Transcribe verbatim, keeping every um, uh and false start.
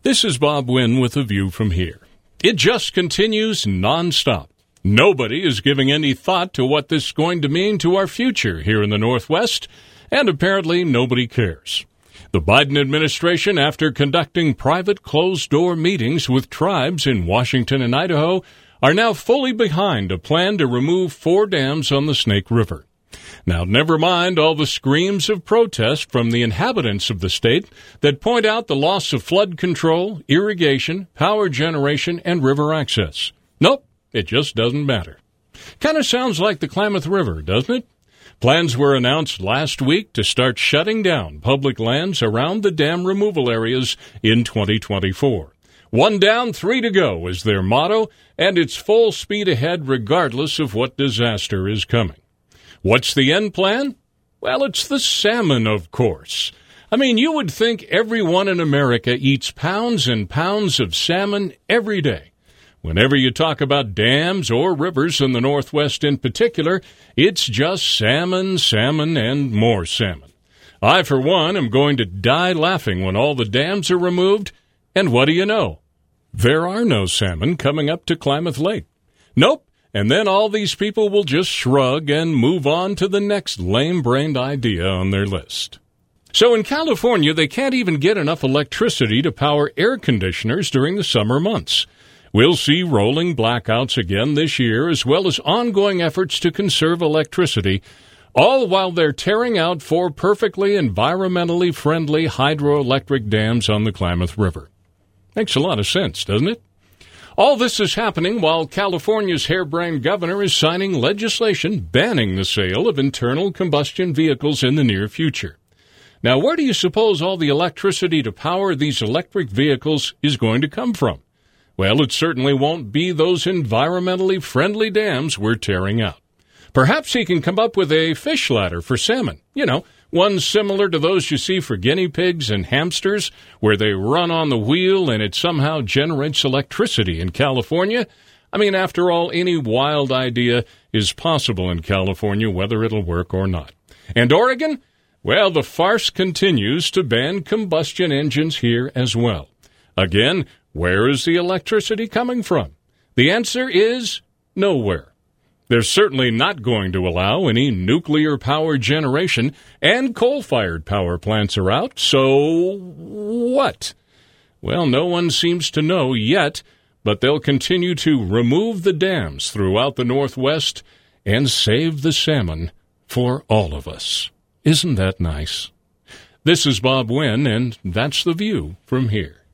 This is Bob Wynn with a view from here. It just continues nonstop. Nobody is giving any thought to what this is going to mean to our future here in the Northwest, and apparently nobody cares. The Biden administration, after conducting private closed-door meetings with tribes in Washington and Idaho, are now fully behind a plan to remove four dams on the Snake River. Now, never mind all the screams of protest from the inhabitants of the state that point out the loss of flood control, irrigation, power generation, and river access. Nope, it just doesn't matter. Kind of sounds like the Klamath River, doesn't it? Plans were announced last week to start shutting down public lands around the dam removal areas in twenty twenty-four. One down, three to go is their motto, and it's full speed ahead regardless of what disaster is coming. What's the end plan? Well, it's the salmon, of course. I mean, you would think everyone in America eats pounds and pounds of salmon every day. Whenever you talk about dams or rivers in the Northwest in particular, it's just salmon, salmon, and more salmon. I, for one, am going to die laughing when all the dams are removed, and what do you know? There are no salmon coming up to Klamath Lake. Nope. And then all these people will just shrug and move on to the next lame-brained idea on their list. So in California, they can't even get enough electricity to power air conditioners during the summer months. We'll see rolling blackouts again this year, as well as ongoing efforts to conserve electricity, all while they're tearing out four perfectly environmentally friendly hydroelectric dams on the Klamath River. Makes a lot of sense, doesn't it? All this is happening while California's harebrained governor is signing legislation banning the sale of internal combustion vehicles in the near future. Now, where do you suppose all the electricity to power these electric vehicles is going to come from? Well, it certainly won't be those environmentally friendly dams we're tearing out. Perhaps he can come up with a fish ladder for salmon. You know, one similar to those you see for guinea pigs and hamsters, where they run on the wheel and it somehow generates electricity in California. I mean, after all, any wild idea is possible in California, whether it'll work or not. And Oregon? Well, the farce continues to ban combustion engines here as well. Again, where is the electricity coming from? The answer is nowhere. They're certainly not going to allow any nuclear power generation, and coal-fired power plants are out, so what? Well, no one seems to know yet, but they'll continue to remove the dams throughout the Northwest and save the salmon for all of us. Isn't that nice? This is Bob Wynn, and that's The View from here.